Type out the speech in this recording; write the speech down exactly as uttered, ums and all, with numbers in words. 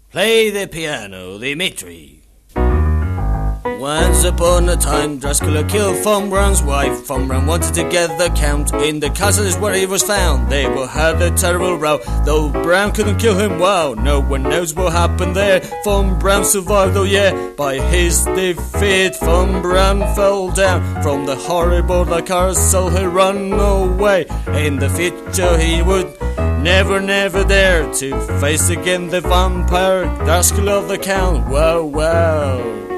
Play the piano, Dimitri. Once upon a time, Dracula killed Von Braun's wife. Von Braun wanted to get the count. In the castle is where he was found. They will have a terrible row. Though Braun couldn't kill him, wow, no one knows what happened there. Von Braun survived, oh yeah, by his defeat. Von Braun fell down from the horrible castle. He ran away. In the future he would never, never dare to face again the vampire Dracula the Count. Wow, wow.